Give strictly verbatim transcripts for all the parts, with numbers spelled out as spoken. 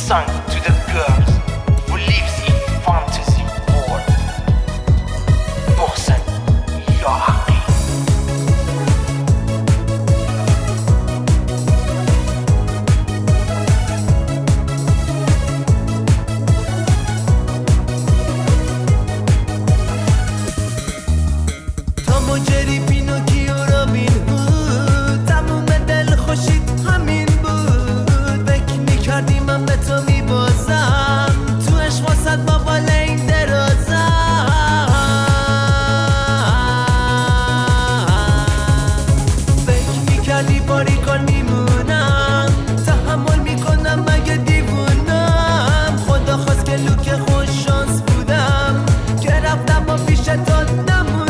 song to the girls who lives in fantasy world. محسن یا حقی. تام و جری پینوکیو رابین هود، تموم دل خوشید همین بود. فکر میکردی من به تو میبازم، تو عشق واسد با بال این درازم. فکر میکردی باریکان میمونم، تحمل میکنم مگه دیوونم. خدا خواست که لوک خوش شانس بودم، که رفتم با پیش تو نموندم.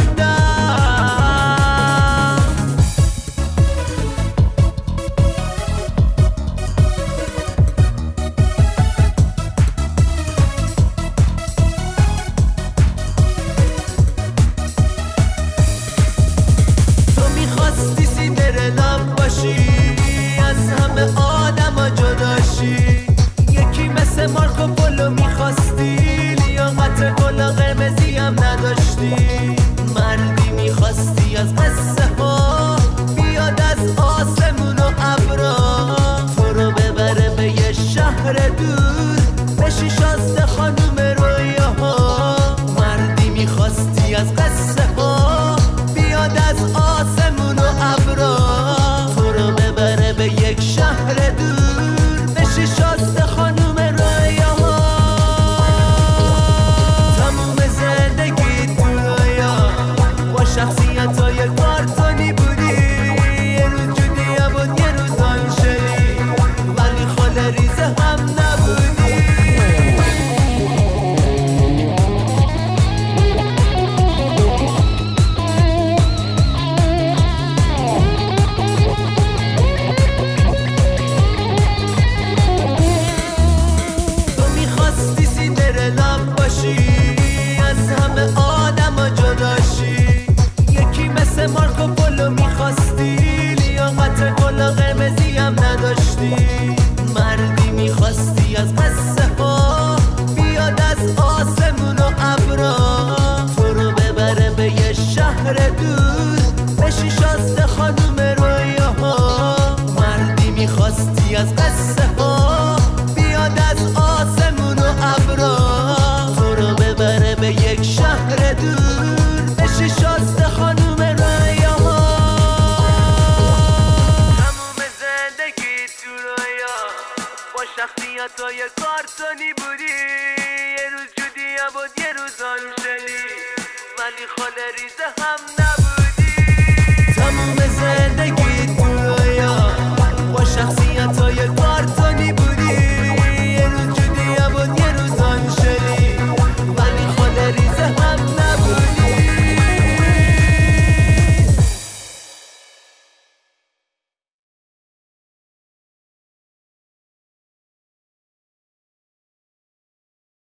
میخواستی سیندرلا باشی، از همه آدم ها جداشی. یکی مثل مارکو پولو میخواستی، لیاقت کلا قرمزی هم نداشتی. مردی میخواستی از قصه ها بیاد از آسمون و ابرا، تو رو ببره به یه شهر دور، بشی شازده خانوم رویاها. مردی میخواستی از قصه ها بیاد از آسمون و ابرا، تو رو ببره به یک شهر دور، بشی شازده خانوم رویاها. تموم زندگی تو رویا با شخصیتای کارتونی بودی. یه روز جودیا بود یه روز آنشلی، ولی خاله ریزه هم نبودی. میخواستی سیندرلا باشی، از همه آدم ها جداشی. یکی مثل مارکو پولو میخواستی، لیاقت کلا قرمزی هم نداشتی. مردی میخواستی از قصه ها بیاد از آسمون و ابرا، تو رو ببره به یه شهر دور، بشی شازده خانوم رویاها. مردی میخواستی از قصه ها بیاد از آسمون و ابرا، تو رو ببره به یک شهر دور، بشی شازده خانوم رویاها. تموم زندگی تو رویا با شخصیتای کارتونی بودی. یه روز جودیا بود یه روز آنجلی، ولی خاله ریزه هم نه.